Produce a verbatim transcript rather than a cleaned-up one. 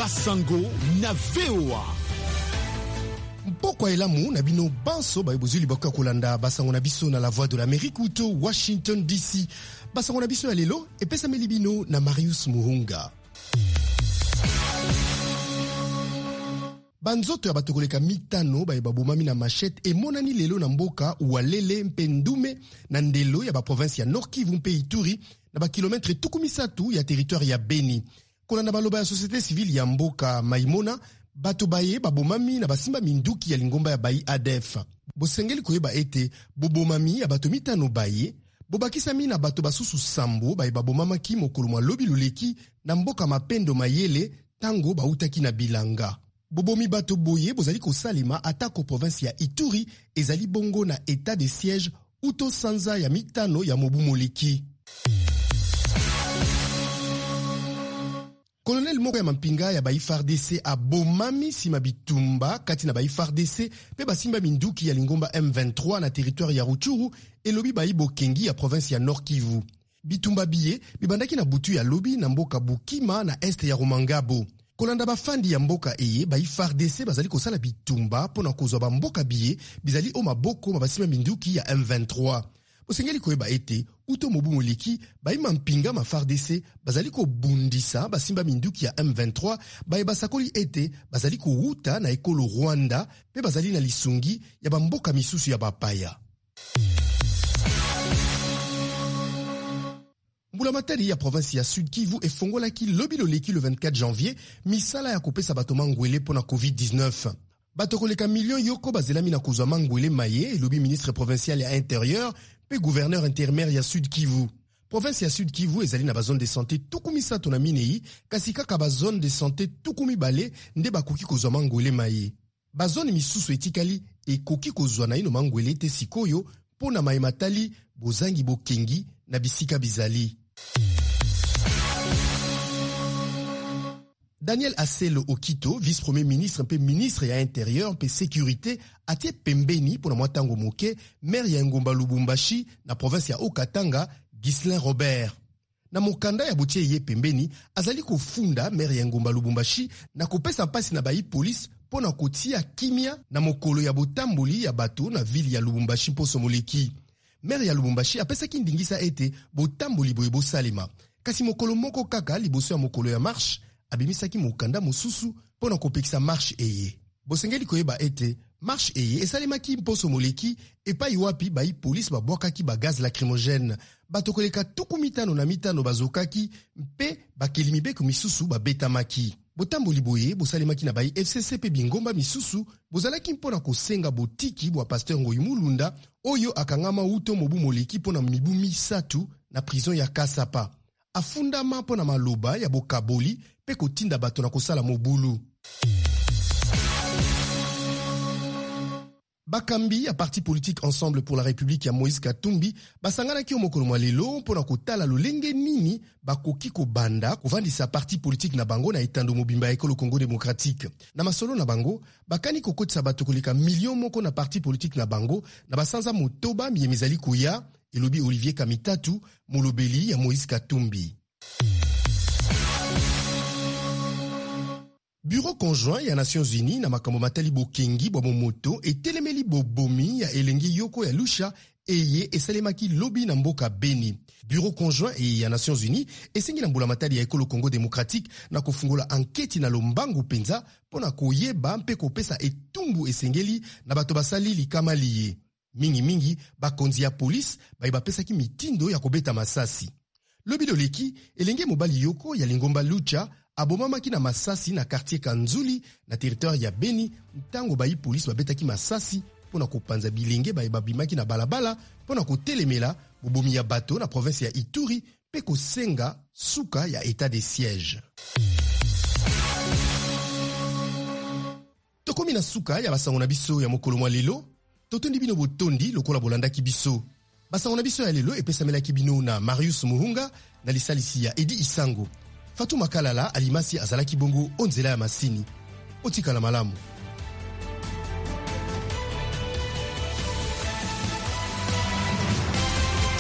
Basango na V O A. Mpoko elamu na bino banso ba ebozuli baka kolanda basango na biso na la voix de l'Amérique ou to Washington D C. Basango na biso ya lelo epesa melibino na Marius Muhunga. Banzoto ya batokoleka mitano ba ebabomami na machette emonani lelo na mboka Ualele mpe Ndume na ndelo ya ba province ya Nord Kivu mpe Ituri na ba kilometre tukumisatu ya territoire ya Beni. Kolanda baloba ya société civile ya mboka Maimona bato baye babomami na basimba minduki ya lingomba ya bayi A D F. Bosengeli koyeba ete bobomami ya bato mitano baye bobakisami na bato basusu sambo baye babomamaki mokolo mwa lobi luleki na mboka Mapendo Mayele tango bautaki na bilanga. Bobomi bato boye bozali kosalema atako province ya Ituri ezali bongo na état de siège uto sanza ya mitano ya mobu moleki. Colonel moko ya mampinga ya ba F A R D C abomami sima bitumba kati na ba F A R D C pe basimba minduki ya lingomba M vingt-trois na territoire ya Rutshuru elobi ba Ibokengi ya province ya Nord Kivu. Bitumba biye bibandaki na butu ya lobi na mboka Bukima na este ya Rumangabo. Kolanda bafandi ya mboka eye ba F A R D C bazali kosala bitumba pona kozwa ba mboka biye bizali o maboko mabasimba minduki ya M vingt-trois. Osengeli koyeba ete uto mobu moleki baima mpinga ma F A R D C bazali ko bundisa basimba minduki ya M vingt-trois baye basakoli ete bazali ko wuta na ekolo Rwanda pe bazali na lisungi ya bamboka misusu ya bapaya. Mbula matari ya province ya Sud Kivu efongolaki lobi loleki le vingt-quatre janvier misala ya kopesa bato mangwele pona covid dix-neuf. Bato koleka million yoko bazelami na kozwa mangwele maye elobi ministre provincial ya intérieur pe gouverneur intérimaire ya Sud Kivu. Province ya Sud Kivu ezali na ba zone de santé tukumisato na minei kasi kaka ba zone de santé tukumi bale nde bakoki kozwa mangwele maye. Ba zone misusu etikali ekoki kozwa na ino mangwele te sikoyo pona maye matali bozangi bokengi na bisika bizali. Daniel Aselo Okito, vice-premier ministre mpe ministre ya intérieur mpe sécurité, atie pembeni pona mwatango moke maire ya Ngomba Lubumbashi na province ya Okatanga, Ghislain Robert. Na mokanda ya botie ye pembeni, azali kofunda maire ya Ngomba Lubumbashi na kopesa mpasi na bayi police pona kotia kimia na mokolo ya botamboli ya bato na ville ya Lubumbashi poso moleki. Maire ya Lubumbashi apesaki ndingisa ete botamboli boye bosalema. Kasi mokolo moko kaka liboso ya mokolo ya marche, abimisaki mokanda mosusu pona kopekisa marche eye. Bosengeli koyeba ete marche eye esalemaki mposo moleki epai wapi bayi police babwakaki ba gaz lacrymogène. Bato koleka tuku mitano na mitano bazokaki mpe bakelimi beku misusu babetamaki. Botamboli boye bosalemaki na bayi F C C pe bingomba misusu bozalaki mpona kosenga botiki bwa pasteur Ngoyi Mulunda oyo akangama uto mobu moleki pona mibu misatu na prison ya Kasapa. Afundama pona maloba ya bokaboli pe kotinda bato na kosala mobulu. Bakambi ya parti politique Ensemble pour la République ya Moïse Katumbi basangana ki omokolo mwa lelo pona kotala lolenge nini bakoki kobanda kovandisa parti politique na bango na etando mobimba ekolo Congo démocratique. Na masolo na bango bakani kokotisa bato koleka million moko na parti politique na bango na basanza motoba miyemizali koya elobi Olivier Kamitatu molobeli ya Moïse Katumbi. Bureau conjoint ya Nations Unies na makambo matali bokengi bwa momoto etelemeli bobomi ya elengi yoko ya Lusha eye esalemaki lobi na mboka Beni. Bureau conjoint ya Nations Unies esengi na mbula matali ya ekolo Congo démocratique na kofungola anketi na lombangu penza pona koyeba mpe kopesa etumbu esengeli na bato basali likama liye. Mingi mingi bakonzi ya police bayiba pesaki mitindo ya kobeta masasi. Lobi loleki elenge mobali yoko ya lingomba Lucha abomamaki na masasi na quartier Kanzuli na territoire ya Beni ntango bayi police babetaki masasi pona kopanza bilenge baye babimaki na balabala pona kotelemela bobomi ya bato na province ya Ituri pe kosenga suka ya état de siège. Tokomi na suka ya basango na biso ya mokolo mwa lelo totondi bino botondi lokola bolandaki biso. Basango na biso ya lelo epesamelaki bino na Marius Muhunga na lisalisi ya Edi Isango. Fatuma Kalala alimasi azalaki bongo onzela ya masini. Otikala malamu.